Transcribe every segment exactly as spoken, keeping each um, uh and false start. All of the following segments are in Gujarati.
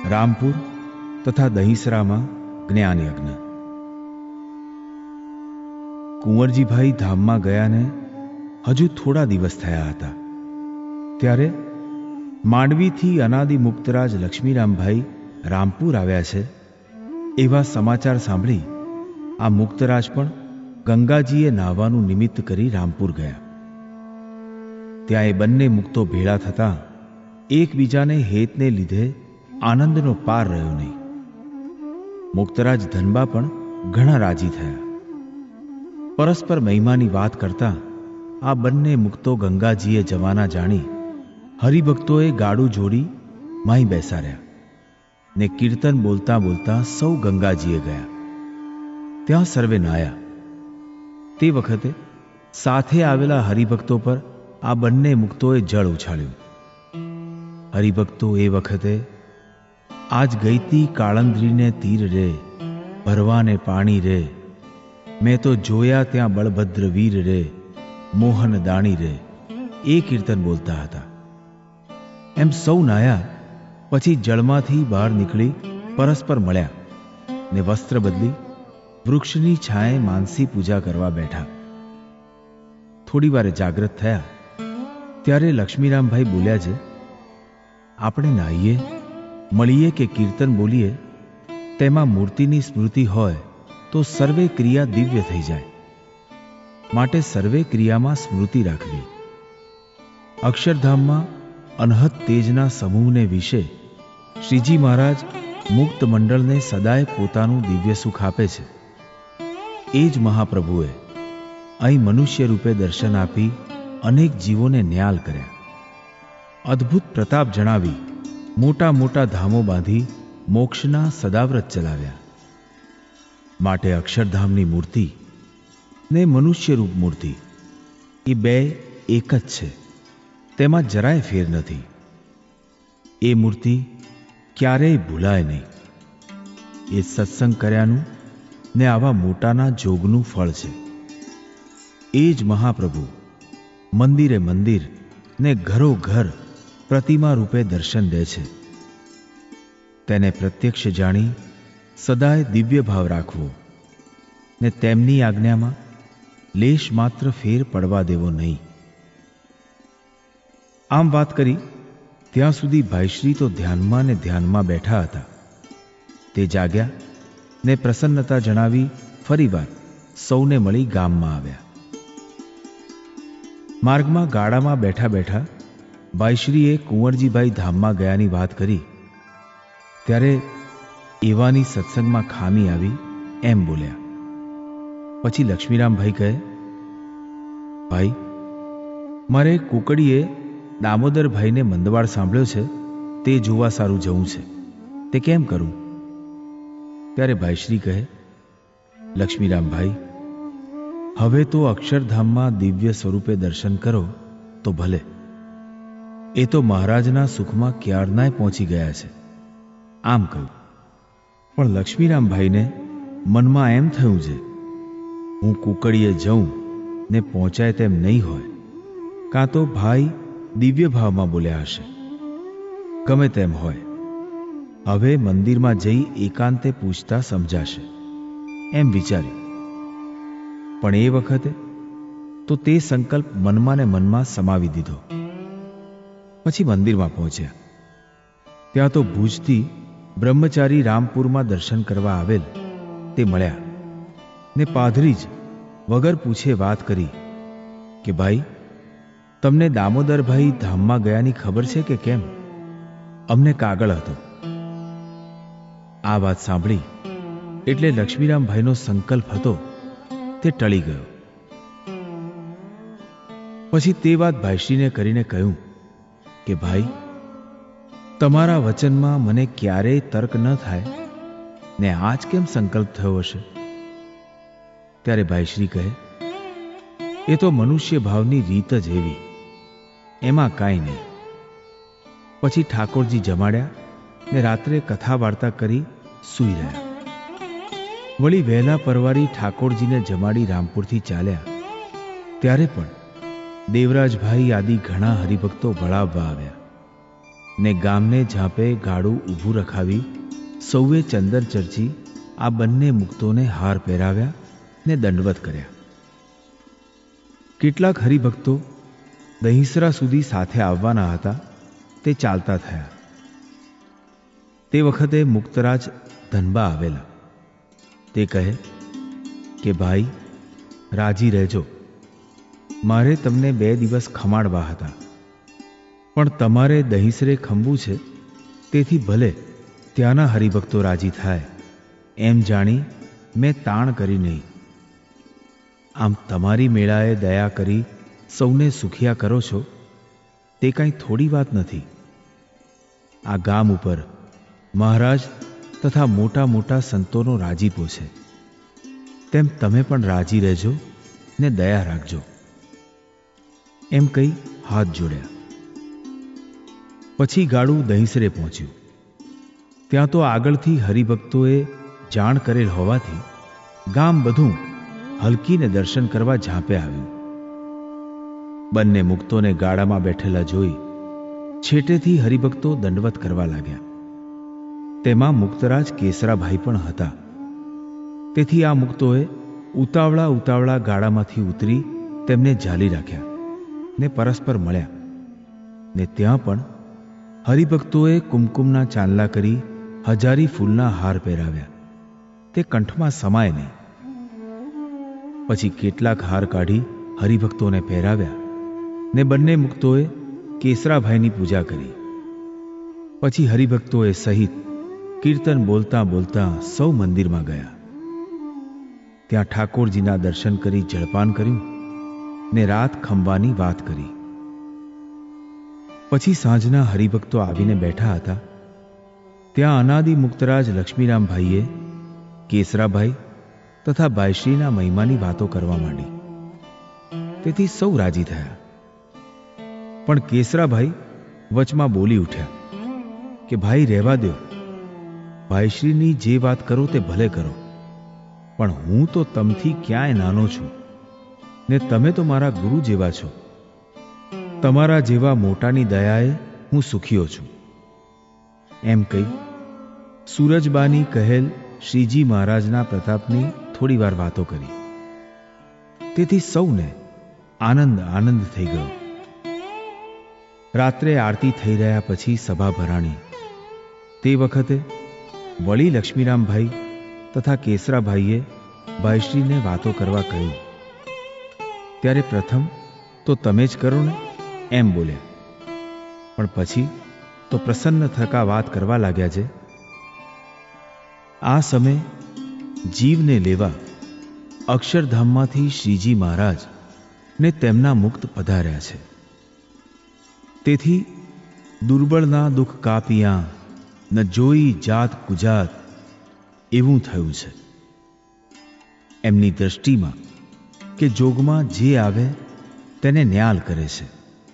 રામપુર તથા દહીસરામાં જ્ઞાન યજ્ઞ. કુંવરજીભાઈ ધામમાં ગયાને હજુ થોડા દિવસ થયા હતા ત્યારે માંડવીથી અનાદિ મુક્તરાજ લક્ષ્મીરામભાઈ રામપુર આવ્યા છે એવા સમાચાર સાંભળી આ મુક્તરાજ પણ ગંગાજીએ નાહવાનું નિમિત્ત કરી રામપુર ગયા. ત્યાં એ બંને મુક્તો ભેળા થતા એકબીજાને હેતને લીધે આનંદનો પાર રહ્યો નહીં. મુક્તરાજ ધનબા પણ ઘણા રાજી થયા. પરસ્પર મહિમાની વાત કરતા આ બંને મુક્તો ગંગાજીએ જવાના જાણી હરિભક્તોએ ગાડું જોડી માહી બેસાડ્યા ને કીર્તન બોલતા બોલતા સૌ ગંગાજીએ ગયા. ત્યાં સર્વે નાયા. તે વખતે સાથે આવેલા હરિભક્તો પર આ બંને મુક્તોએ જળ ઉછાળ્યું. હરિભક્તો એ વખતે આજ ગઈતી કાળંદ્રીને તીર રે, ભરવાને પાણી રે, મેં તો જોયા ત્યાં બળભદ્ર વીર રે, મોહન દાણી રે, એ કીર્તન બોલતા હતા. એમ સૌ નાયા પછી જળમાંથી બહાર નીકળી પરસ્પર મળ્યા ને વસ્ત્ર બદલી વૃક્ષની છાંયે માનસી પૂજા કરવા બેઠા. થોડી વારે જાગ્રત થયા ત્યારે લક્ષ્મીરામભાઈ બોલ્યા છે, આપણે નાહીએ, મળીએ કે કીર્તન બોલીએ, તેમાં મૂર્તિની સ્મૃતિ હોય તો સર્વે ક્રિયા દિવ્ય થઈ જાય. માટે સર્વે ક્રિયામાં સ્મૃતિ રાખવી. અક્ષરધામમાં અનહદ તેજના સમૂહને વિશે શ્રીજી મહારાજ મુક્ત મંડળને સદાય પોતાનું દિવ્ય સુખ આપે છે. એ જ મહાપ્રભુએ અહીં મનુષ્ય રૂપે દર્શન આપી અનેક જીવોને ન્યાલ કર્યા. અદ્ભુત પ્રતાપ જણાવી મોટા મોટા ધામો બાંધી મોક્ષના સદાવ્રત ચલાવ્યા. માટે અક્ષરધામની મૂર્તિ ને મનુષ્યરૂપ મૂર્તિ એ બે એક જ છે, તેમાં જરાય ફેર નથી. એ મૂર્તિ ક્યારેય ભૂલાય નહીં. એ સત્સંગ કર્યાનું ને આવા મોટાના જોગનું ફળ છે. એ જ મહાપ્રભુ મંદિરે મંદિર ને ઘરો ઘર પ્રતિમા રૂપે દર્શન દે છે. તેને પ્રત્યક્ષ જાણી સદાય દિવ્ય ભાવ રાખવો ને તેમની આજ્ઞામાં લેશ માત્ર ફેર પડવા દેવો નહીં. આમ વાત કરી ત્યાં સુધી ભાઈશ્રી તો ધ્યાનમાં ને ધ્યાનમાં બેઠા હતા. તે જાગ્યા ને પ્રસન્નતા જણાવી ફરીવાર સૌને મળી ગામમાં આવ્યા. માર્ગમાં ગાડામાં બેઠા બેઠા ભાઈશ્રીએ કુંવરજીભાઈ ધામમાં ગયાની વાત કરી ત્યારે એવાની સત્સંગમાં ખામી આવી એમ બોલ્યા. પછી લક્ષ્મીરામભાઈ કહે, ભાઈ, મારે કુકડીએ દામોદરભાઈને મંદવાડ સાંભળ્યો છે, તે જોવા સારું જવું છે, તે કેમ કરું? ત્યારે ભાઈશ્રી કહે, લક્ષ્મીરામભાઈ, હવે તો અક્ષરધામમાં દિવ્ય સ્વરૂપે દર્શન કરો તો ભલે. એ તો મહારાજના સુખમાં ક્યારનાય પહોંચી ગયા છે. આમ કહ્યું. પણ લક્ષ્મીરામભાઈને મનમાં એમ થયું છે, હું કુકડીએ જઉં ને પહોંચાય તેમ નહીં હોય, કાં તો ભાઈ દિવ્ય ભાવમાં બોલ્યા હશે. ગમે તેમ હોય, હવે મંદિરમાં જઈ એકાંતે પૂછતા સમજાશે એમ વિચાર્યું. પણ એ વખતે તો તે સંકલ્પ મનમાં ને મનમાં સમાવી દીધો. પછી મંદિરમાં પહોંચ્યા. ત્યાં તો ભુજથી બ્રહ્મચારી રામપુરમાં દર્શન કરવા આવેલ તે મળ્યા ને પાધરી જ વગર પૂછે વાત કરી કે ભાઈ, તમને દામોદરભાઈ ધામમાં ગયાની ખબર છે કે કેમ? અમને કાગળ હતો. આ વાત સાંભળી એટલે લક્ષ્મીરામભાઈનો સંકલ્પ હતો તે ટળી ગયો. પછી તે વાત ભાઈશ્રીને કરીને કહ્યું કે ભાઈ, તમારા વચનમાં મને ક્યારેય તર્ક ન થાય ને આજ કેમ સંકલ્પ થયો હશે? ત્યારે ભાઈશ્રી કહે, એ તો મનુષ્ય ભાવની રીત જ એવી, એમાં કાંઈ નહીં. પછી ઠાકોરજી જમાડ્યા ને રાત્રે કથા વાર્તા કરી સૂઈ રહ્યા. વળી વહેલા પરવારી ઠાકોરજીને જમાડી રામપુરથી ચાલ્યા ત્યારે પણ દેવરાજભાઈ આદિ ઘણા હરિભક્તો વળાવવા આવ્યા. ને ગામને ઝાંપે ગાડું ઊભું રખાવી સૌએ ચંદર ચર્ચી આ બંને મુક્તોને હાર પહેરાવ્યા ને દંડવત કર્યા. કેટલાક હરિભક્તો દહીંસરા સુધી સાથે આવવાના હતા તે ચાલતા થયા. તે વખતે મુક્તરાજ ધનબા આવેલા. તે કહે કે ભાઈ રાજી રહેજો, મારે તમને બે દિવસ ખમાડવા હતા, પણ તમારે દહીંસરે ખંભવું છે, તેથી ભલે ત્યાંના હરિભક્તો રાજી થાય એમ જાણી મેં તાણ કરી નહીં. આમ તમારી મેળાએ દયા કરી સૌને સુખિયા કરો છો તે કાંઈ થોડી વાત નથી. આ ગામ ઉપર મહારાજ તથા મોટા મોટા સંતોનો રાજીપો છે, તેમ તમે પણ રાજી રહેજો ને દયા રાખજો. એમ કહી હાથ જોડ્યા. પછી ગાડું દહીંસરે પહોંચ્યું. ત્યાં તો આગળથી હરિભક્તોએ જાણ કરેલ હોવાથી ગામ બધું હલકીને દર્શન કરવા ઝાંપે આવ્યું. બંને મુક્તોને ગાડામાં બેઠેલા જોઈ છેટેથી હરિભક્તો દંડવત કરવા લાગ્યા. તેમાં મુક્તરાજ કેસરાભાઈ પણ હતા. તેથી આ મુક્તોએ ઉતાવળા ઉતાવળા ગાડામાંથી ઉતરી તેમને ઝાલી રાખ્યા ને પરસ્પર મળ્યા. ને ત્યાં પણ હરિભક્તોએ કુમકુમના ચાંદલા કરી હજારી ફૂલના હાર પહેરાવ્યા. તે કંઠમાં સમાય નહીં. પછી કેટલાક હાર કાઢી હરિભક્તોને પહેરાવ્યા ને બંને મુક્તોએ કેસરાભાઈની પૂજા કરી. પછી હરિભક્તોએ સહિત કીર્તન બોલતા બોલતા સૌ મંદિરમાં ગયા. ત્યાં ઠાકોરજીના દર્શન કરી જળપાન કર્યું ને રાત ખંભાની વાત કરી. પછી સાંજના હરિભક્તો આવીને બેઠા હતા. ત્યાં અનાદિ મુક્તરાજ લક્ષ્મીરામભાઈએ કેસરાભાઈ તથા ભાઈશ્રીના મહિમાની વાતો કરવા માંડી. તેથી સૌ રાજી થયા. પણ કેસરાભાઈ વચમાં બોલી ઉઠ્યા કે ભાઈ રહેવા દો, ભાઈશ્રીની જે વાત કરો તે ભલે કરો, પણ હું તો તમથી ક્યાંય નાનો છું ને તમે તો મારા ગુરુ જેવા છો. તમારા જેવા મોટાની દયાએ હું સુખીઓ છું. એમ કહી સૂરજબાની કહેલ શ્રીજી મહારાજના પ્રતાપની થોડી વાર વાતો કરી. તેથી સૌને આનંદ આનંદ થઈ ગયો. રાત્રે આરતી થઈ રહ્યા પછી સભા ભરાણી. તે વખતે વળી લક્ષ્મીરામભાઈ તથા કેસરાભાઈએ ભાઈશ્રીને વાતો કરવા કહ્યું. ત્યારે પ્રથમ તો તમે જ કરો ને એમ બોલ્યા, પણ પછી તો પ્રસન્ન થકા વાત કરવા લાગ્યા છે. આ સમય જીવને લેવા અક્ષરધામમાંથી શ્રીજી મહારાજ ને તેમના મુક્ત પધાર્યા છે. તેથી દુર્બળના દુઃખ કાપિયા ન જોઈ જાત કુજાત એવું થયું છે. એમની દ્રષ્ટિમાં કે જોગમાં જે આવે તેને ન્યાલ કરે છે.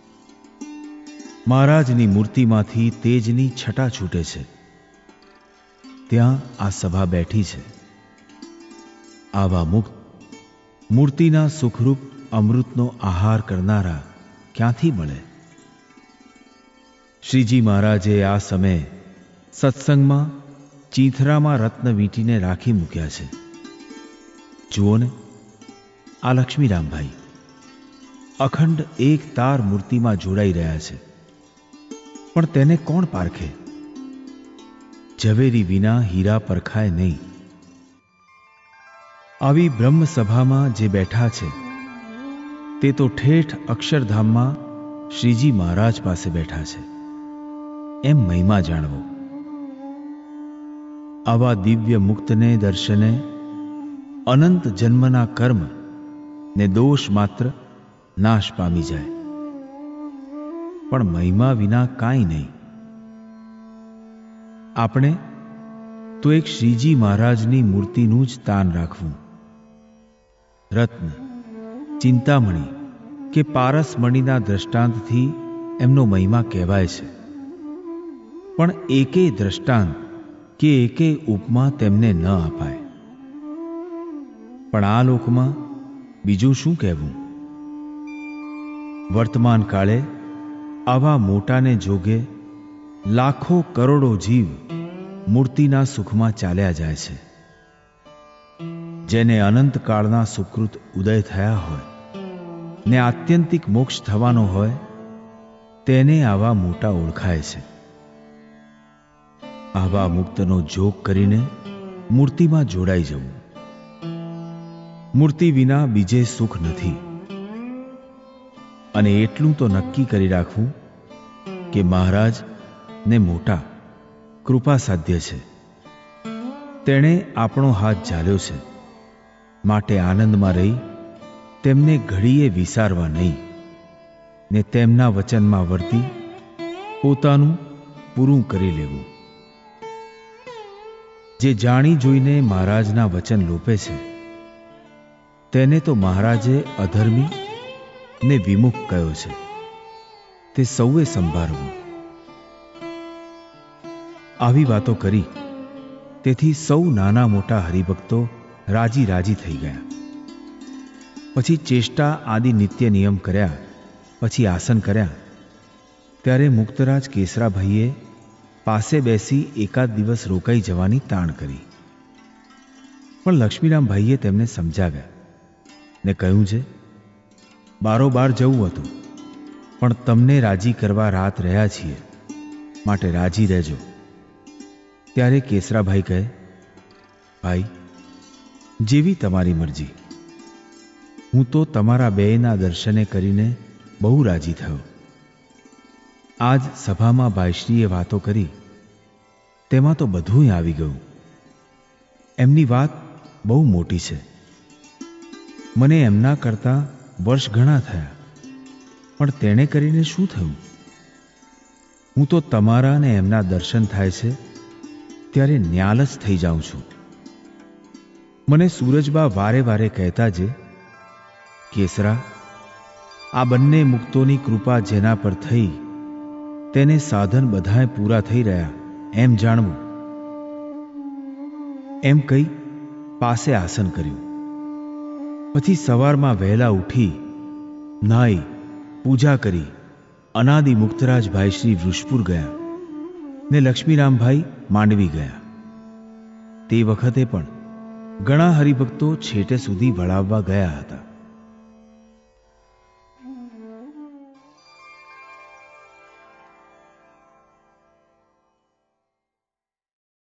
મહારાજની મૂર્તિમાંથી તેજની છટા છૂટે છે. ત્યાં આ સભા બેઠી છે. આવા મુક્ત મૂર્તિના સુખરૂપ અમૃતનો આહાર કરનારા ક્યાંથી મળે? શ્રીજી મહારાજે આ સમયે સત્સંગમાં ચીંથરામાં રત્ન વીંટીને રાખી મૂક્યા છે. જુઓ ને, આ લક્ષ્મીરામભાઈ અખંડ એક તાર મૂર્તિમાં જોડાઈ રહ્યા છે, પણ તેને કોણ પારખે? ઝવેરી વિના હીરા પરખાય નહીં. આવી બ્રહ્મસભામાં જે બેઠા છે તે તો ઠેઠ અક્ષરધામમાં શ્રીજી મહારાજ પાસે બેઠા છે એમ મહિમા જાણવો. આવા દિવ્ય મુક્તને દર્શને અનંત જન્મના કર્મ ને દોષ માત્ર નાશ પામી જાય. પણ મહિમા વિના કાંઈ નહીં. આપણે તો એક શ્રીજી મહારાજની મૂર્તિનું જ તાન રાખવું. રત્ન, ચિંતામણી કે પારસમણીના દ્રષ્ટાંતથી એમનો મહિમા કહેવાય છે, પણ એકે દ્રષ્ટાંત કે એકે ઉપમા તેમને ન અપાય. પણ આ લોકમાં બીજું શું કહેવું? વર્તમાન કાળે આવા મોટાને જોગે લાખો કરોડો જીવ મૂર્તિના સુખમાં ચાલ્યા જાય છે. જેને અનંત કાળના સુકૃત ઉદય થયા હોય ને આત્યંતિક મોક્ષ થવાનો હોય તેને આવા મોટા ઓળખાય છે. આવા મુક્તનો જોગ કરીને મૂર્તિમાં જોડાઈ જવું. મૂર્તિ વિના બીજે સુખ નથી. અને એટલું તો નક્કી કરી રાખવું કે મહારાજ ને મોટા કૃપા સાધ્ય છે. તેણે આપણો હાથ ઝાલ્યો છે, માટે આનંદમાં રહી તેમને ઘડીએ વિસારવા નહીં ને તેમના વચનમાં વર્તી પોતાનું પૂરું કરી લેવું. જે જાણી જોઈને મહારાજના વચન લોપે છે તેને તો મહારાજે અધર્મી ને વિમુખ કહ્યો છે. તે સૌએ સંભાળવું. આવી વાતો કરી તેથી સૌ નાના મોટા હરિભક્તો રાજી રાજી થઈ ગયા. પછી ચેષ્ટા આદિ નિત્ય નિયમ કર્યા, પછી આસન કર્યા. ત્યારે મુક્તરાજ કેસરાભાઈએ પાસે બેસી એકાદ દિવસ રોકાઈ જવાની તાણ કરી. પણ લક્ષ્મીરામભાઈએ તેમને સમજાવ્યા ને કહ્યું છે, બારોબાર જવું હતું, પણ તમને રાજી કરવા રાત રહ્યા છીએ, માટે રાજી રહેજો. ત્યારે કેસરાભાઈ કહે, ભાઈ, જેવી તમારી મરજી. હું તો તમારા બેયના દર્શને કરીને બહુ રાજી થયો. આજ સભામાં ભાઈશ્રીએ વાતો કરી તેમાં તો બધું આવી ગયું. એમની વાત બહુ મોટી છે. મને એમના કરતાં વર્ષ ઘણા થયા, પણ તેણે કરીને શું થયું? હું તો તમારા ને એમના દર્શન થાય છે ત્યારે ન્યાલ જ થઈ જાઉં છું. મને સૂરજબા વારે વારે કહેતા જે, કેસરા, આ બંને મુક્તોની કૃપા જેના પર થઈ તેને સાધન બધાએ પૂરા થઈ રહ્યા એમ જાણવું. એમ કહી પાસે આસન કર્યું. પછી સવારમાં વહેલા ઉઠી નાઈ પૂજા કરી અનાદિ મુક્તરાજ ભાઈ શ્રી વૃષપુર ગયા ને લક્ષ્મીરામભાઈ માંડવી ગયા. તે વખતે પણ ઘણા હરિભક્તો છેટે સુધી વળાવવા ગયા હતા.